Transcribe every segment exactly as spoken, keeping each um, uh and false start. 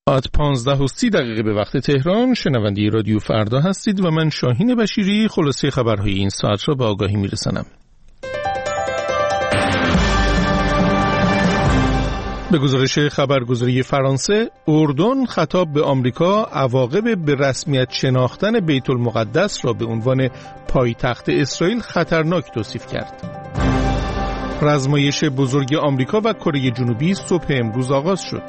ساعت پانزده و سی دقیقه به وقت تهران. شنونده رادیو فردا هستید و من شاهین بشیری خلاصه خبرهای این ساعت را به آگاهی میرسانم. به گزارش خبرگزاری فرانسه، اردن خطاب به آمریکا عواقب به رسمیت شناختن بیت المقدس را به عنوان پایتخت اسرائیل خطرناک توصیف کرد. رزمایش بزرگ آمریکا و کره جنوبی صبح امروز آغاز شد.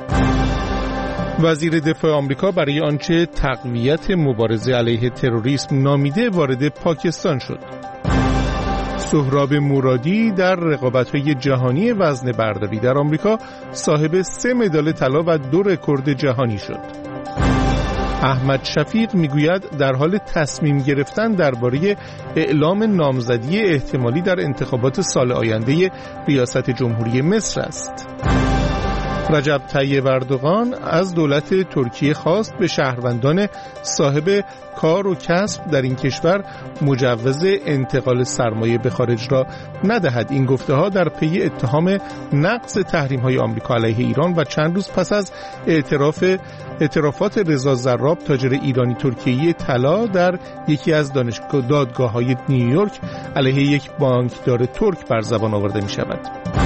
وزیر دفاع آمریکا برای آنچه تقویت مبارزه علیه تروریسم نامیده وارد پاکستان شد. سهراب مرادی در رقابت‌های جهانی وزنه برداری در آمریکا صاحب سه مدال طلا و دو رکورد جهانی شد. احمد شفیق میگوید در حال تصمیم گرفتن درباره اعلام نامزدی احتمالی در انتخابات سال آینده ریاست جمهوری مصر است. رجب طیب اردوغان از دولت ترکیه خواست به شهروندان صاحب کار و کسب در این کشور مجوز انتقال سرمایه به خارج را ندهد. این گفته ها در پی اتهام نقض تحریم های آمریکا علیه ایران و چند روز پس از اعتراف اعترافات رضا زراب تاجر ایرانی ترکیه‌ای طلا در یکی از دانشگاه دادگاه‌های نیویورک علیه یک بانکدار ترک بر زبان آورده می شود.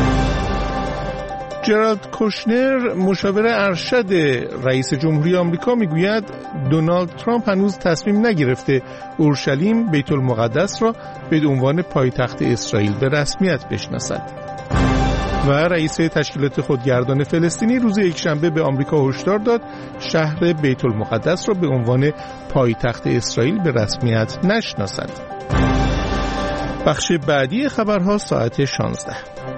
جرالد کوشنر مشاور ارشد رئیس جمهوری آمریکا میگوید دونالد ترامپ هنوز تصمیم نگرفته اورشلیم بیت المقدس را به عنوان پایتخت اسرائیل به رسمیت بشناسد. و رئیس تشکیلات خودگردان فلسطینی روز یکشنبه به آمریکا هشدار داد شهر بیت المقدس را به عنوان پایتخت اسرائیل به رسمیت نشناسد. بخش بعدی خبرها ساعت شانزده.